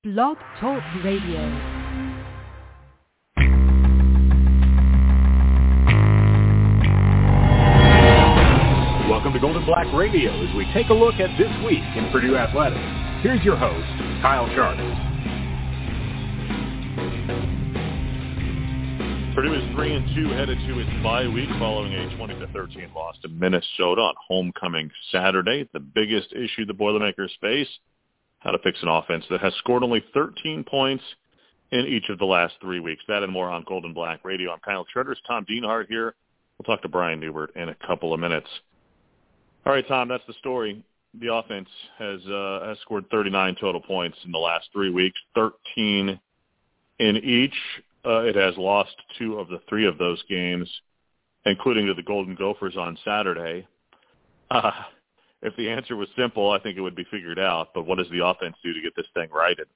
Blog Talk Radio. Welcome to Golden Black Radio as we take a look at this week in Purdue Athletics. Here's your host, Kyle Charter. Purdue is 3-2 headed to its bye week following a 20-13 loss to Minnesota on homecoming Saturday. The biggest issue the Boilermakers face, how to fix an offense that has scored only 13 points in each of the last 3 weeks. That and more on Golden Black Radio. I'm Kyle Charters. Tom Dienhart here. We'll talk to Brian Newbert in a couple of minutes. All right, Tom, that's the story. The offense has scored 39 total points in the last 3 weeks, 13 in each. It has lost 2 of the 3 of those games, including to the Golden Gophers on Saturday. If the answer was simple, I think it would be figured out. But what does the offense do to get this thing righted?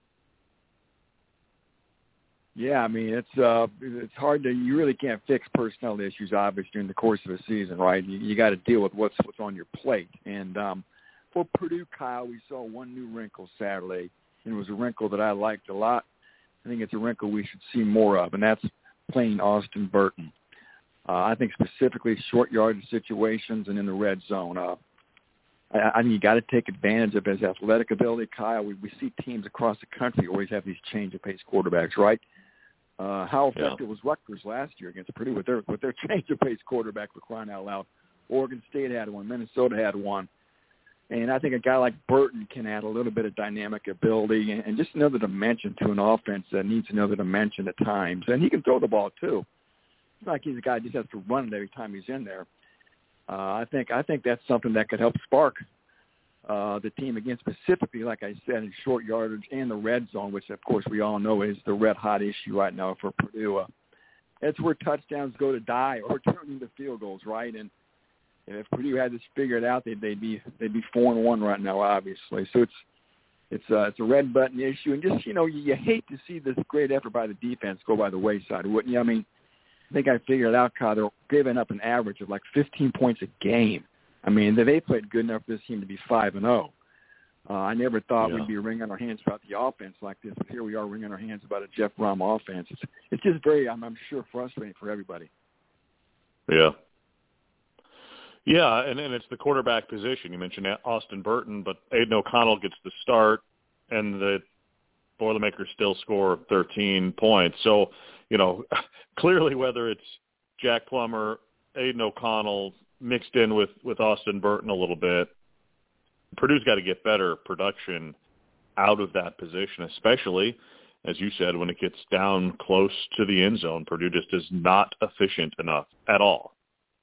Yeah, I mean, it's hard to. You really can't fix personnel issues, obviously, during the course of a season, right? You got to deal with what's on your plate. And for Purdue, Kyle, we saw one new wrinkle Saturday, and it was a wrinkle that I liked a lot. I think it's a wrinkle we should see more of, and that's playing Austin Burton. I think specifically short yardage situations and in the red zone. I think you got to take advantage of his athletic ability, Kyle. We see teams across the country always have these change of pace quarterbacks, right? How effective was Rutgers last year against Purdue with their change of pace quarterback, for crying out loud? Oregon State had one, Minnesota had one, and I think a guy like Burton can add a little bit of dynamic ability and just another dimension to an offense that needs another dimension at times. And he can throw the ball too. It's not like he's a guy who just has to run it every time he's in there. I think that's something that could help spark the team again, specifically, like I said, in short yardage and the red zone, which, of course, we all know is the red-hot issue right now for Purdue. It's where touchdowns go to die or turn into field goals, right? And if Purdue had this figured out, they'd be 4-1 right now, obviously. So it's a red-button issue. And just, you hate to see this great effort by the defense go by the wayside, wouldn't you? I mean, I think I figured out, Kyle, they're giving up an average of like 15 points a game. I mean, they played good enough for this team to be 5-0. I never thought we'd be wringing our hands about the offense like this, but here we are wringing our hands about a Jeff Brom offense. It's just very, I'm sure, frustrating for everybody. Yeah. Yeah, and it's the quarterback position. You mentioned Austin Burton, but Aiden O'Connell gets the start, and the Boilermakers still score 13 points. So, clearly whether it's Jack Plummer, Aiden O'Connell, mixed in with Austin Burton a little bit, Purdue's got to get better production out of that position, especially, as you said, when it gets down close to the end zone. Purdue just is not efficient enough at all.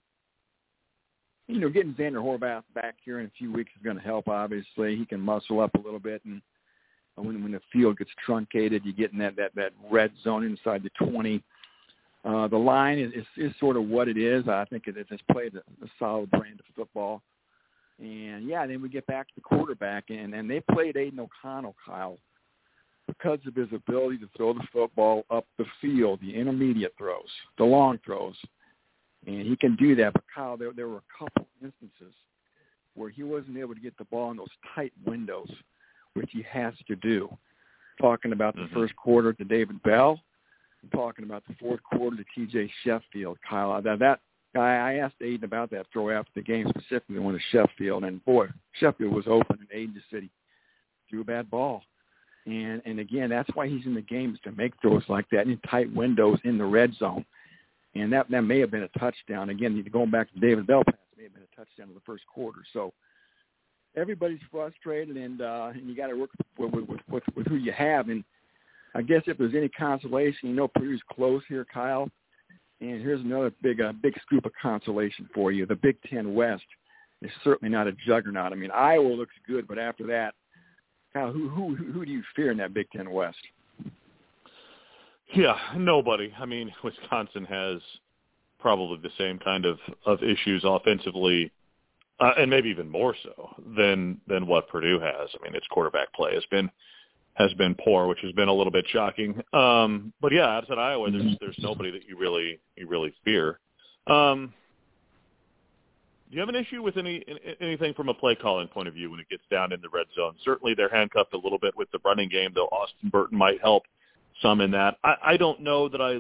Getting Xander Horvath back here in a few weeks is going to help, obviously. He can muscle up a little bit, and when the field gets truncated, you get in that red zone inside the 20. The line is sort of what it is. I think it has played a solid brand of football. And, then we get back to the quarterback, and they played Aiden O'Connell, Kyle, because of his ability to throw the football up the field, the intermediate throws, the long throws. And he can do that. But, Kyle, there were a couple instances where he wasn't able to get the ball in those tight windows, which he has to do. Talking about the first quarter to David Bell. I'm talking about the fourth quarter to T.J. Sheffield, Kyle. That guy, I asked Aiden about that throw after the game, specifically when to Sheffield, and boy, Sheffield was open, and Aiden just said he threw a bad ball. And again, that's why he's in the game, is to make throws like that in tight windows in the red zone. And that may have been a touchdown. Again, going back to David Bell pass, may have been a touchdown in the first quarter. So everybody's frustrated, and you got to work with who you have. And I guess if there's any consolation, Purdue's close here, Kyle. And here's another big scoop of consolation for you. The Big Ten West is certainly not a juggernaut. I mean, Iowa looks good, but after that, Kyle, who do you fear in that Big Ten West? Yeah, nobody. I mean, Wisconsin has probably the same kind of issues offensively, and maybe even more so than what Purdue has. I mean, its quarterback play has been poor, which has been a little bit shocking. But yeah, outside Iowa, there's nobody that you really fear. you have an issue with anything from a play calling point of view when it gets down in the red zone? Certainly they're handcuffed a little bit with the running game, though Austin Burton might help some in that. I don't know that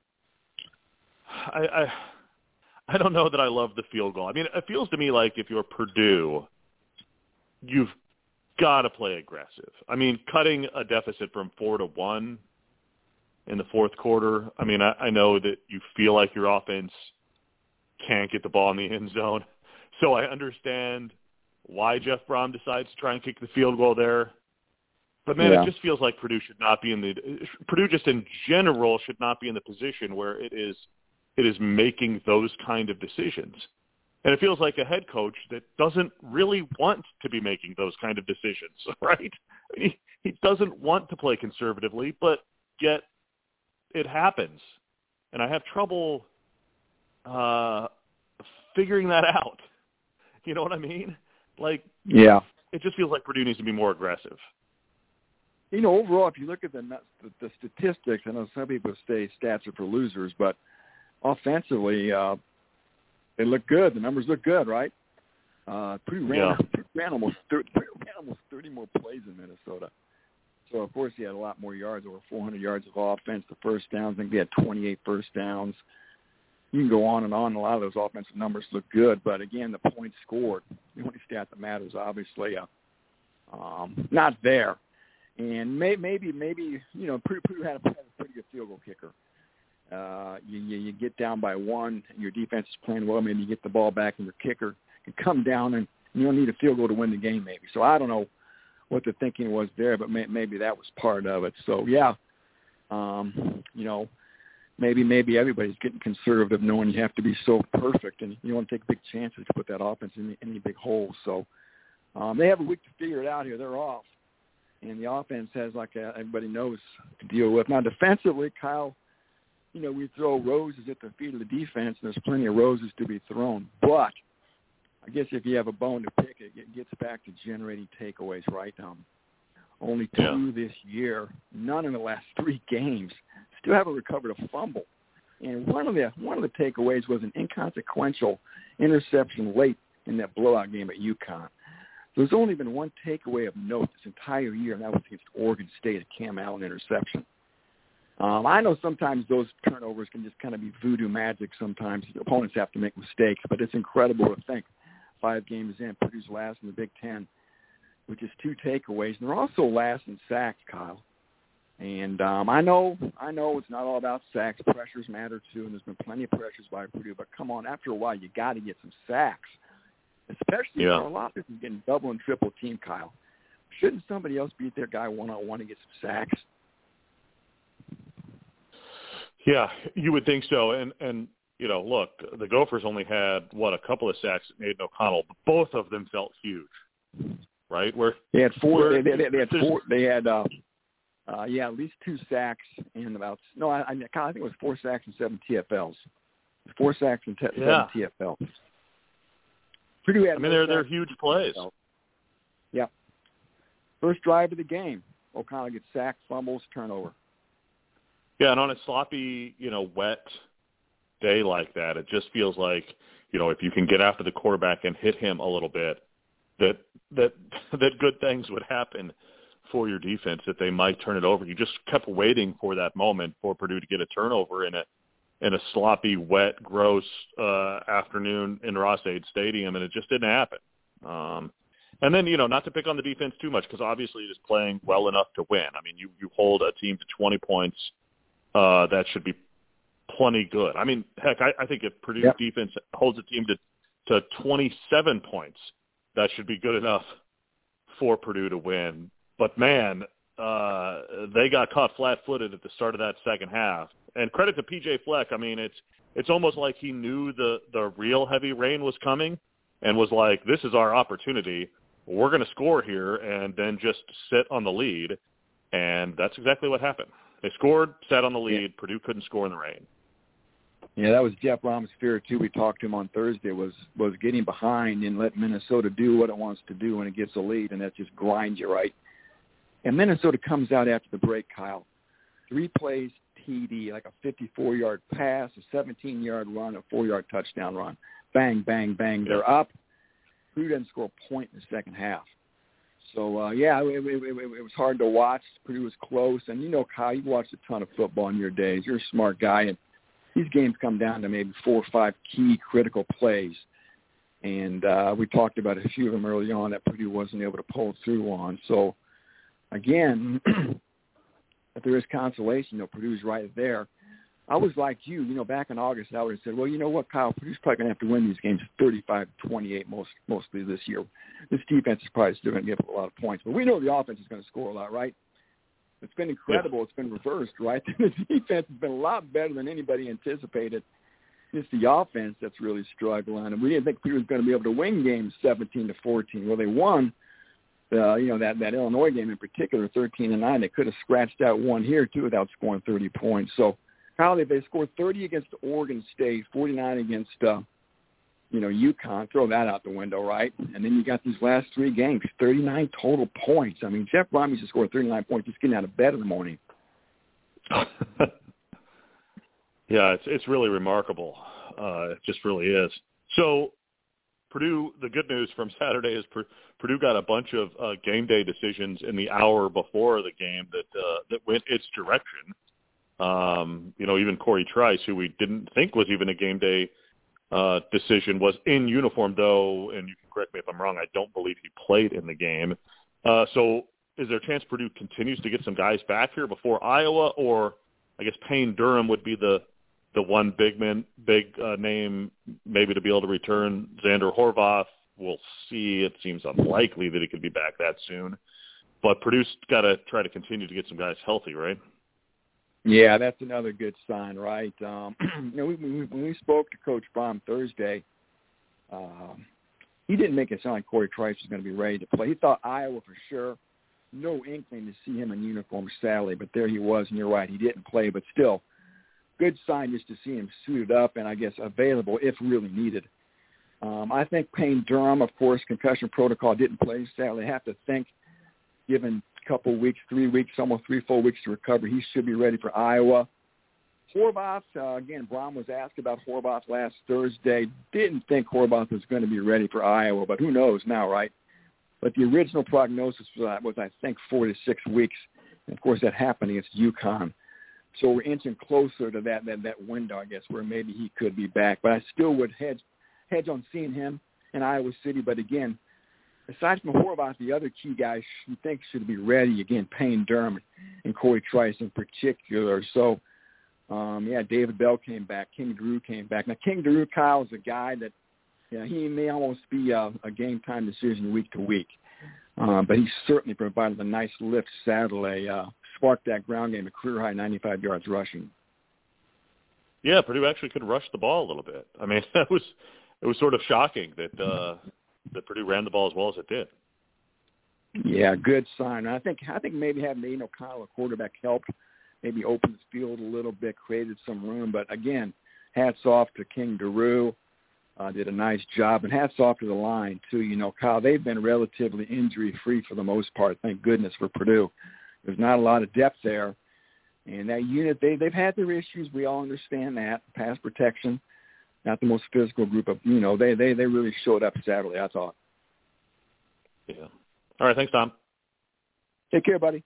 I don't know that I love the field goal. I mean, it feels to me like if you're Purdue, you've got to play aggressive. I mean, cutting a deficit from 4-1 in the fourth quarter, I mean, I know that you feel like your offense can't get the ball in the end zone. So I understand why Jeff Brom decides to try and kick the field goal there. But, man, It just feels like Purdue should not be Purdue just in general should not be in the position where it is making those kind of decisions. And it feels like a head coach that doesn't really want to be making those kind of decisions, right? I mean, he doesn't want to play conservatively, but yet it happens. And I have trouble figuring that out. You know what I mean? Like, yeah, it just feels like Purdue needs to be more aggressive. You know, overall, if you look at the statistics, I know some people say stats are for losers, but offensively, they look good. The numbers look good, right? Purdue ran almost 30 more plays in Minnesota. So, of course, he had a lot more yards, over 400 yards of offense. The first downs, I think they had 28 first downs. You can go on and on. A lot of those offensive numbers look good. But, again, the points scored, the only stat that matters, obviously, not there. And maybe you know, Purdue had a pretty good field goal kicker. You get down by one, and your defense is playing well. Maybe you get the ball back, and your kicker can come down, and you don't need a field goal to win the game maybe. So I don't know what the thinking was there, but maybe that was part of it. So, yeah, you know, maybe everybody's getting conservative knowing you have to be so perfect, and you don't want to take big chances to put that offense in any big holes. So they have a week to figure it out here. They're off. And the offense has, like everybody knows, to deal with. Now, defensively, Kyle, you know, we throw roses at the feet of the defense, and there's plenty of roses to be thrown. But I guess if you have a bone to pick, it gets back to generating takeaways, right? Only 2 this year, none in the last 3 games. Still haven't recovered a fumble. And one of the takeaways was an inconsequential interception late in that blowout game at UConn. There's only been one takeaway of note this entire year, and that was against Oregon State, a Cam Allen interception. I know sometimes those turnovers can just kind of be voodoo magic sometimes. The opponents have to make mistakes, but it's incredible to think 5 games in, Purdue's last in the Big Ten, with just 2 takeaways. And they're also last in sacks, Kyle. And I know it's not all about sacks. Pressures matter, too, and there's been plenty of pressures by Purdue. But come on, after a while, you got to get some sacks. Especially if a lot of this is getting double and triple team, Kyle. Shouldn't somebody else beat their guy one-on-one and get some sacks? Yeah, you would think so. And you know, look, the Gophers only had, a couple of sacks at Aiden O'Connell. But both of them felt huge, right? They had 4. They had at least 2 sacks and about – no, I think it was 4 sacks and 7 TFLs. 4 sacks and 7 TFLs. Purdue had they're huge plays. Yeah. First drive of the game, O'Connell gets sacked, fumbles, turnover. Yeah, and on a sloppy, wet day like that, it just feels like, if you can get after the quarterback and hit him a little bit, that good things would happen for your defense, that they might turn it over. You just kept waiting for that moment for Purdue to get a turnover in a sloppy, wet, gross afternoon in Ross-Ade Stadium, and it just didn't happen. And then, not to pick on the defense too much, because obviously it is playing well enough to win. I mean, you hold a team to 20 points, that should be plenty good. I mean, heck, I think if Purdue defense holds a team to 27 points, that should be good enough for Purdue to win. But, man, they got caught flat-footed at the start of that second half. And credit to P.J. Fleck. I mean, it's almost like he knew the real heavy rain was coming and was like, this is our opportunity. We're going to score here and then just sit on the lead. And that's exactly what happened. They scored, sat on the lead. Yeah. Purdue couldn't score in the rain. Yeah, that was Jeff Brom's fear, too. We talked to him on Thursday, was getting behind and let Minnesota do what it wants to do when it gets a lead, and that just grinds you, right? And Minnesota comes out after the break, Kyle. 3 plays, TD, like a 54-yard pass, a 17-yard run, a 4-yard touchdown run. bang, bang, bang. They're up. Purdue doesn't score a point in the second half. So, it was hard to watch. Purdue was close. And, Kyle, you watched a ton of football in your days. You're a smart guy. And these games come down to maybe 4 or 5 key critical plays. And we talked about a few of them early on that Purdue wasn't able to pull through on. So, again, if there is consolation, Purdue's right there. I was like you, back in August, I would have said, well, you know what, Kyle, Purdue's probably going to have to win these games 35-28 mostly this year. This defense is probably still going to give up a lot of points. But we know the offense is going to score a lot, right? It's been incredible. Yeah. It's been reversed, right? The defense has been a lot better than anybody anticipated. It's the offense that's really struggling. And we didn't think Purdue was going to be able to win games 17-14. Well, they won, that Illinois game in particular, 13-9. They could have scratched out one here, too, without scoring 30 points. So, Kyle, they scored 30 against Oregon State, 49 against, UConn. Throw that out the window, right? And then you got these last 3 games, 39 total points. I mean, Jeff Brohm used to score 39 points just getting out of bed in the morning. Yeah, it's really remarkable. It just really is. So, Purdue, the good news from Saturday is Purdue got a bunch of game day decisions in the hour before the game that went its direction. Even Corey Trice, who we didn't think was even a game day decision, was in uniform, though, and you can correct me if I'm wrong, I don't believe he played in the game. So is there a chance Purdue continues to get some guys back here before Iowa, or I guess Payne Durham would be the one big name maybe to be able to return? Xander Horvath, we'll see. It seems unlikely that he could be back that soon. But Purdue's got to try to continue to get some guys healthy, right? Yeah, that's another good sign, right? When we spoke to Coach Brohm Thursday, he didn't make it sound like Corey Trice was going to be ready to play. He thought Iowa for sure. No inkling to see him in uniform Saturday, but there he was, and you're right, he didn't play. But still, good sign just to see him suited up and, I guess, available if really needed. I think Payne Durham, of course, concussion protocol, didn't play Saturday. I have to think, given couple weeks, 3 weeks, almost 3-4 weeks to recover, he should be ready for Iowa. Horvath, again, Brohm was asked about Horvath last Thursday. Didn't think Horvath was going to be ready for Iowa, but who knows now, right? But the original prognosis was I think, 4 to 6 weeks. And, of course, that happened against UConn. So we're inching closer to that window, I guess, where maybe he could be back. But I still would hedge on seeing him in Iowa City. But, again, aside from Horvath, the other key guys you think should be ready, again, Payne Durham and Corey Trice in particular. So, David Bell came back. King Drew came back. Now, King Drew, Kyle, is a guy that he may almost be a game-time decision week to week. But he certainly provided a nice lift Saturday, sparked that ground game, a career-high 95 yards rushing. Yeah, Purdue actually could rush the ball a little bit. I mean, it was sort of shocking that Purdue ran the ball as well as it did. Yeah, good sign. I think maybe having Aiden O'Connell, a quarterback, helped maybe open the field a little bit, created some room. But, again, hats off to King Drew. Did a nice job. And hats off to the line, too. Kyle, they've been relatively injury-free for the most part, thank goodness, for Purdue. There's not a lot of depth there. And that unit, they've had their issues. We all understand that. Pass protection, not the most physical group of, they really showed up Saturday, I thought. Yeah. All right, thanks, Tom. Take care, buddy.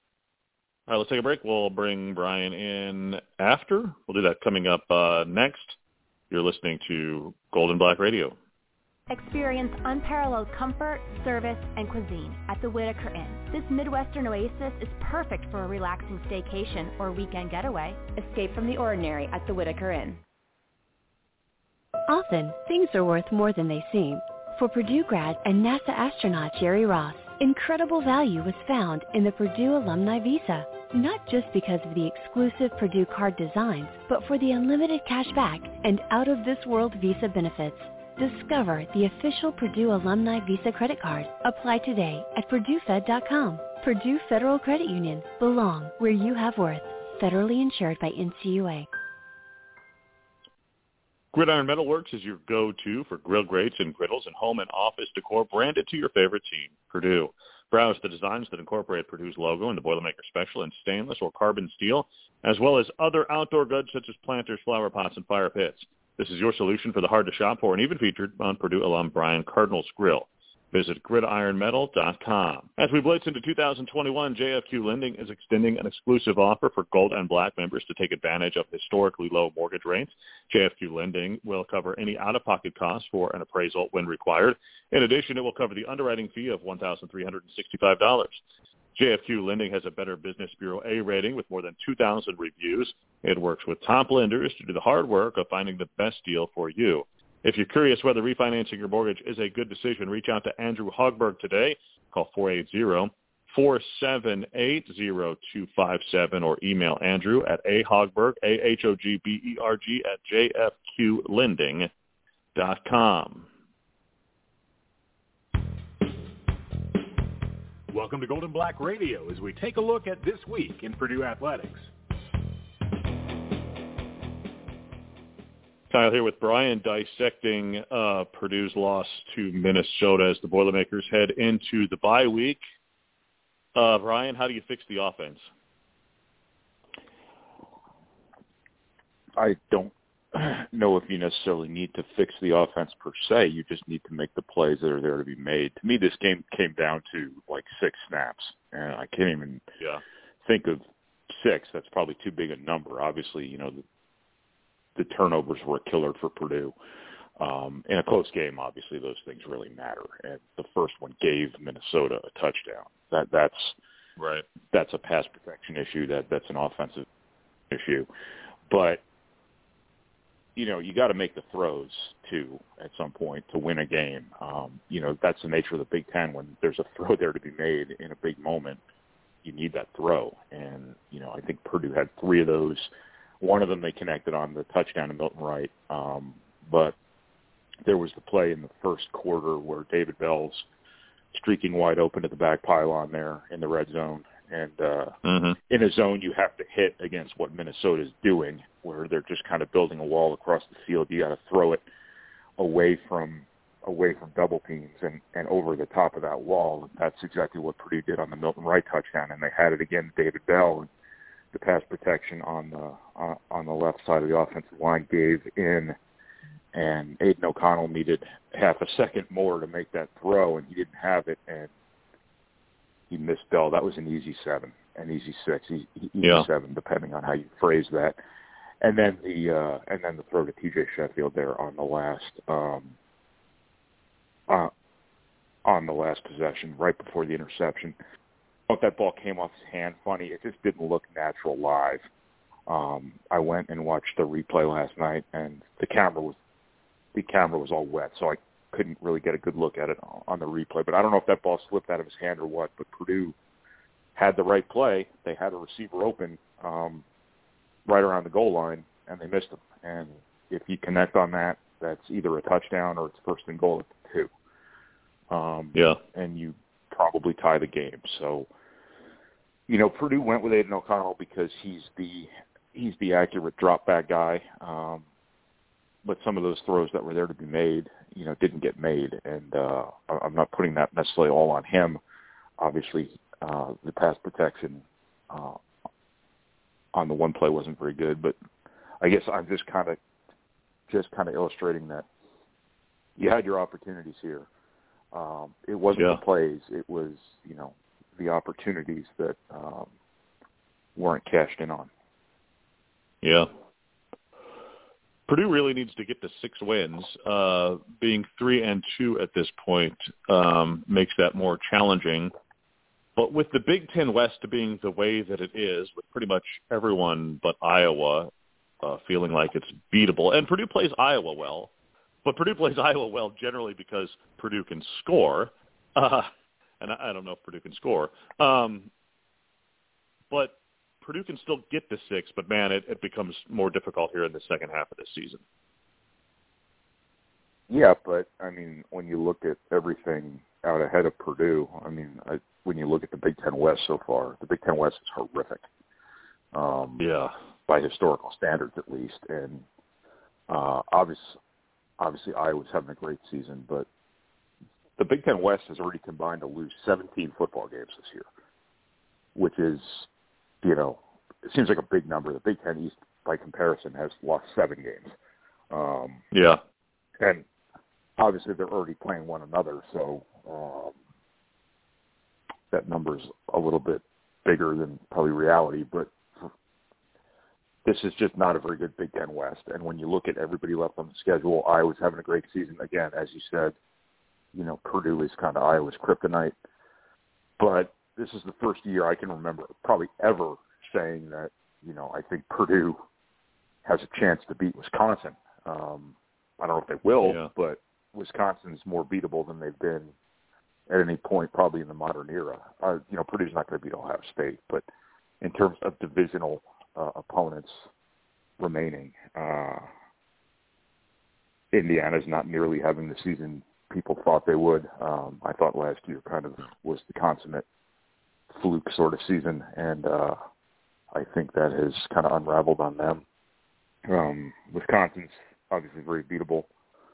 All right, let's take a break. We'll bring Brian in after. We'll do that coming up next. You're listening to Golden Black Radio. Experience unparalleled comfort, service, and cuisine at the Whitaker Inn. This Midwestern oasis is perfect for a relaxing staycation or weekend getaway. Escape from the ordinary at the Whitaker Inn. Often, things are worth more than they seem. For Purdue grad and NASA astronaut Jerry Ross, incredible value was found in the Purdue Alumni Visa. Not just because of the exclusive Purdue card designs, but for the unlimited cash back and out-of-this-world Visa benefits. Discover the official Purdue Alumni Visa credit card. Apply today at PurdueFed.com. Purdue Federal Credit Union. Belong where you have worth. Federally insured by NCUA. Gridiron Metalworks is your go-to for grill grates and griddles and home and office decor branded to your favorite team, Purdue. Browse the designs that incorporate Purdue's logo and the Boilermaker Special in stainless or carbon steel, as well as other outdoor goods such as planters, flower pots, and fire pits. This is your solution for the hard to shop for and even featured on Purdue alum Brian Cardinal's Grill. Visit gridironmetal.com. As we blitz into 2021, JFQ Lending is extending an exclusive offer for Gold and Black members to take advantage of historically low mortgage rates. JFQ Lending will cover any out-of-pocket costs for an appraisal when required. In addition, it will cover the underwriting fee of $1,365. JFQ Lending has a Better Business Bureau A rating with more than 2,000 reviews. It works with top lenders to do the hard work of finding the best deal for you. If you're curious whether refinancing your mortgage is a good decision, reach out to Andrew Hogberg today. Call 480-478-0257 or email Andrew at ahogberg, AHOGBERG @jfqlending.com. Welcome to Golden Black Radio as we take a look at this week in Purdue athletics. Kyle here with Brian dissecting Purdue's loss to Minnesota as the Boilermakers head into the bye week. Brian, how do you fix the offense? I don't know if you necessarily need to fix the offense per se. You just need to make the plays that are there to be made. To me, this game came down to like 6 snaps, and I can't even think of 6. That's probably too big a number. Obviously, you know, the turnovers were a killer for Purdue. In a close game, obviously, those things really matter. And the first one gave Minnesota a touchdown. That's right. That's a pass protection issue. That's an offensive issue. But, you know, you got to make the throws, too, at some point to win a game. You know, that's the nature of the Big Ten. When there's a throw there to be made in a big moment, you need that throw. And, you know, I think Purdue had 3 of those. One of them they connected on the touchdown to Milton Wright. But there was the play in the first quarter where David Bell's streaking wide open at the back pylon there in the red zone. And in a zone you have to hit against what Minnesota's doing, where they're just kind of building a wall across the field. You got to throw it away from double teams and over the top of that wall. That's exactly what Purdue did on the Milton Wright touchdown, and they had it again, David Bell. The pass protection on the left side of the offensive line gave in, and Aiden O'Connell needed half a second more to make that throw, and he didn't have it, and he missed Bell. That was an easy 7, an easy 6, easy 7, depending on how you phrase that. And then the throw to T.J. Sheffield there on the last possession, right before the interception. If that ball came off his hand, funny, it just didn't look natural live. I went and watched the replay last night, and the camera was all wet, so I couldn't really get a good look at it on the replay. But I don't know if that ball slipped out of his hand or what, but Purdue had the right play. They had a receiver open right around the goal line, and they missed him. And if you connect on that, that's either a touchdown or it's first and goal at the 2. And you probably tie the game. So, you know, Purdue went with Aiden O'Connell because he's the accurate drop back guy. But some of those throws that were there to be made, you know, didn't get made. And I'm not putting that necessarily all on him. Obviously, the pass protection on the one play wasn't very good, but I guess I'm just kind of illustrating that you had your opportunities here. It wasn't the plays; it was, you know, the opportunities that weren't cashed in on. Yeah. Purdue really needs to get to 6 wins. Being 3-2 at this point makes that more challenging. But with the Big Ten West being the way that it is, with pretty much everyone but Iowa feeling like it's beatable, and Purdue plays Iowa well, but Purdue plays Iowa well generally because Purdue can score, and I don't know if Purdue can score. But Purdue can still get to 6, but, man, it becomes more difficult here in the second half of this season. Yeah, but, I mean, when you look at everything out ahead of Purdue, I mean, when you look at the Big Ten West so far, the Big Ten West is horrific. By historical standards, at least. And obviously Iowa's having a great season, but the Big Ten West has already combined to lose 17 football games this year, which is, you know, it seems like a big number. The Big Ten East, by comparison, has lost 7 games. Yeah. And obviously they're already playing one another, so that number's a little bit bigger than probably reality, but this is just not a very good Big Ten West. And when you look at everybody left on the schedule, Iowa's having a great season. Again, as you said, Purdue is kind of Iowa's kryptonite. But this is the first year I can remember probably ever saying that, I think Purdue has a chance to beat Wisconsin. I don't know if they will, but Wisconsin's more beatable than they've been at any point probably in the modern era. Purdue's not going to beat Ohio State, but in terms of divisional opponents remaining, Indiana's not nearly having the season people thought they would. I thought last year kind of was the consummate fluke sort of season, and I think that has kind of unraveled on them. Wisconsin's obviously very beatable,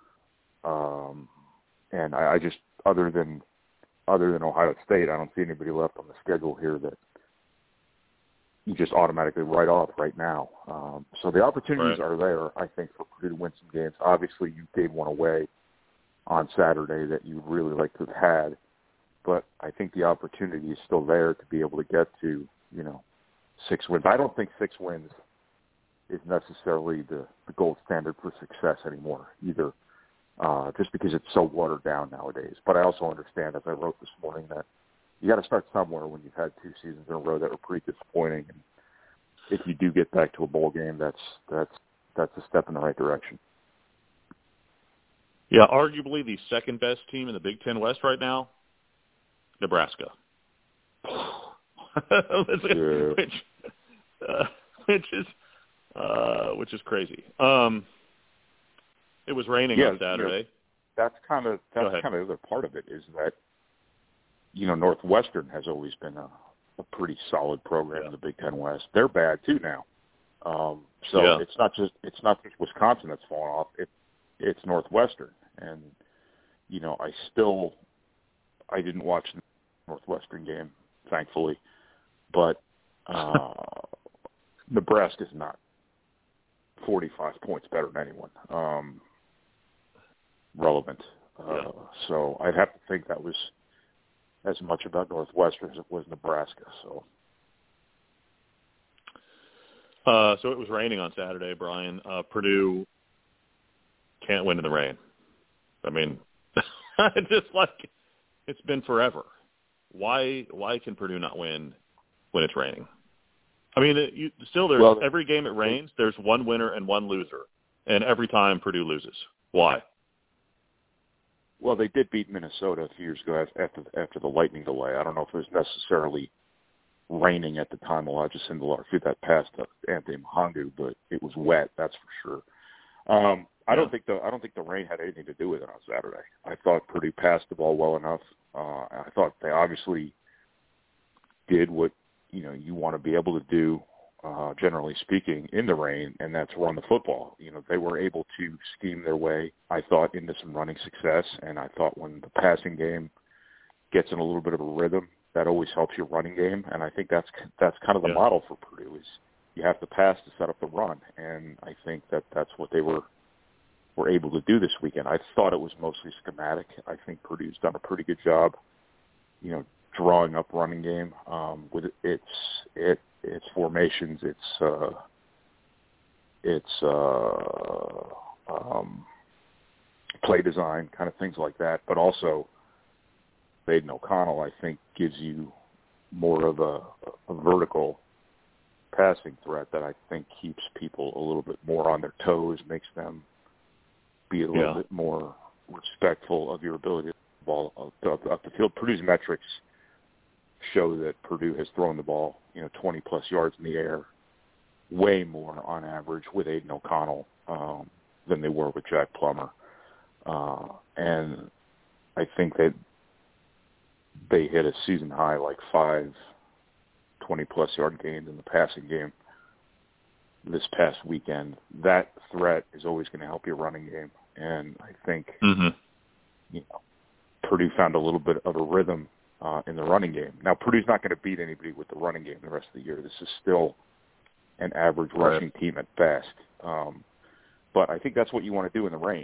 and I just other than Ohio State, I don't see anybody left on the schedule here that you just automatically write off right now. So the opportunities are there, I think, for Purdue to win some games. Obviously, you gave one away on Saturday that you really like to have had, but I think the opportunity is still there to be able to get to, 6 wins. I don't think 6 wins is necessarily the gold standard for success anymore either, just because it's so watered down nowadays. But I also understand, as I wrote this morning, that you got to start somewhere when you've had 2 seasons in a row that were pretty disappointing. And if you do get back to a bowl game, that's a step in the right direction. Yeah, arguably the second best team in the Big Ten West right now, Nebraska. Which is crazy. It was raining on Saturday. That's kind of the other part of it is that Northwestern has always been a pretty solid program in the Big Ten West. They're bad too now. It's not just Wisconsin that's fallen off. It's Northwestern, and I didn't watch the Northwestern game, thankfully, but Nebraska's not 45 points better than anyone relevant. So I'd have to think that was as much about Northwestern as it was Nebraska. So it was raining on Saturday, Brian. Purdue can't win in the rain. I mean, it's been forever. Why can Purdue not win when it's raining? I mean, there's every game it rains, there's one winner and one loser, and every time Purdue loses. Why? Well, they did beat Minnesota a few years ago after the lightning delay. I don't know if it was necessarily raining at the time Elijah Sindelar threw that pass to Anthony Mahangu, but it was wet, that's for sure. I don't think the rain had anything to do with it on Saturday. I thought Purdue passed the ball well enough. I thought they obviously did what you want to be able to do, generally speaking, in the rain, and that's run the football. They were able to scheme their way, I thought, into some running success, and I thought when the passing game gets in a little bit of a rhythm, that always helps your running game, and I think that's kind of the model for Purdue is you have to pass to set up the run, and I think that's what they were able to do this weekend. I thought it was mostly schematic. I think Purdue's done a pretty good job, drawing up running game with its formations, its play design, kind of things like that. But also, Baden O'Connell, I think, gives you more of a vertical passing threat that I think keeps people a little bit more on their toes, makes them be a little bit more respectful of your ability to throw the ball up the field. Purdue's metrics show that Purdue has thrown the ball, 20-plus yards in the air, way more on average with Aiden O'Connell than they were with Jack Plummer. And I think that they hit a season high, like 5 20-plus yard gains in the passing game this past weekend. That threat is always going to help your running game. And I think Purdue found a little bit of a rhythm in the running game. Now, Purdue's not going to beat anybody with the running game the rest of the year. This is still an average rushing team at best. But I think that's what you want to do in the rain.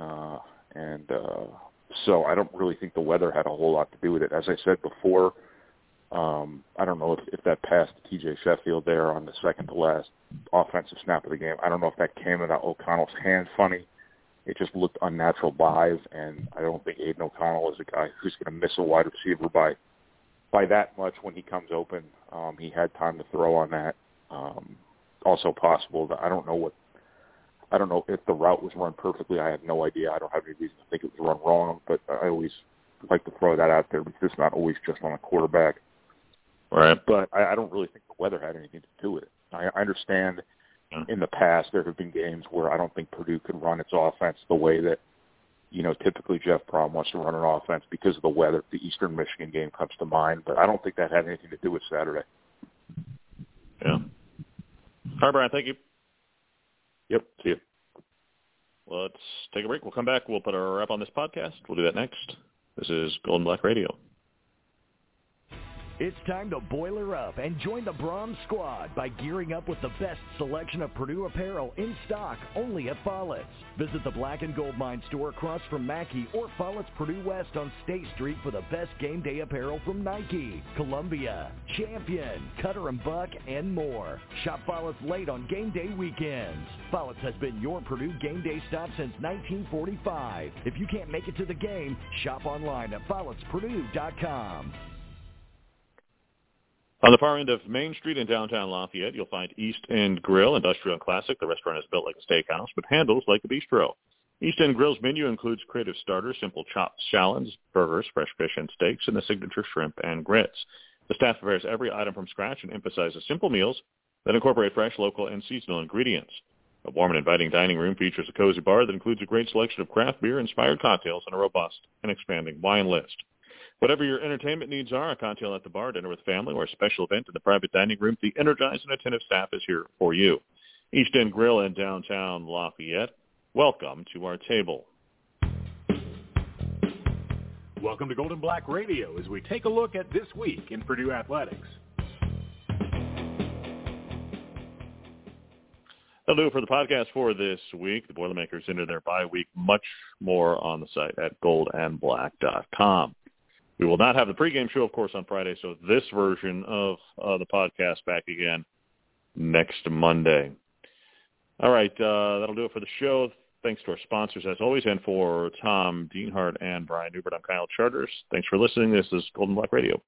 So I don't really think the weather had a whole lot to do with it. As I said before, I don't know if that pass to T.J. Sheffield there on the second-to-last offensive snap of the game, I don't know if that came into O'Connell's hand funny. It just looked unnatural live, and I don't think Aiden O'Connell is a guy who's going to miss a wide receiver by that much when he comes open. He had time to throw on that. Also possible that I don't know if the route was run perfectly. I have no idea. I don't have any reason to think it was run wrong, but I always like to throw that out there because it's not always just on a quarterback. Right. But I don't really think the weather had anything to do with it. I understand in the past there have been games where I don't think Purdue could run its offense the way that, typically Jeff Brom wants to run an offense because of the weather. The Eastern Michigan game comes to mind, but I don't think that had anything to do with Saturday. Yeah. All right, Brian, thank you. Yep, see you. Let's take a break. We'll come back. We'll put our wrap on this podcast. We'll do that next. This is Golden Black Radio. It's time to boiler up and join the Brahms squad by gearing up with the best selection of Purdue apparel in stock only at Follett's. Visit the Black and Gold Mine store across from Mackey or Follett's Purdue West on State Street for the best game day apparel from Nike, Columbia, Champion, Cutter & Buck, and more. Shop Follett's late on game day weekends. Follett's has been your Purdue game day stop since 1945. If you can't make it to the game, shop online at follettspurdue.com. On the far end of Main Street in downtown Lafayette, you'll find East End Grill, industrial and classic. The restaurant is built like a steakhouse, but handles like a bistro. East End Grill's menu includes creative starters, simple chopped shallots, burgers, fresh fish and steaks, and the signature shrimp and grits. The staff prepares every item from scratch and emphasizes simple meals that incorporate fresh, local, and seasonal ingredients. A warm and inviting dining room features a cozy bar that includes a great selection of craft beer-inspired cocktails and a robust and expanding wine list. Whatever your entertainment needs are, a cocktail at the bar, dinner with family, or a special event in the private dining room, the energized and attentive staff is here for you. East End Grill in downtown Lafayette. Welcome to our table. Welcome to Golden Black Radio as we take a look at this week in Purdue athletics. That'll do it for the podcast for this week. The Boilermakers enter their bye week. Much more on the site at goldandblack.com. We will not have the pregame show, of course, on Friday, so this version of the podcast back again next Monday. All right, that'll do it for the show. Thanks to our sponsors, as always, and for Tom Dienhart and Brian Newbert, I'm Kyle Charters. Thanks for listening. This is Golden Black Radio.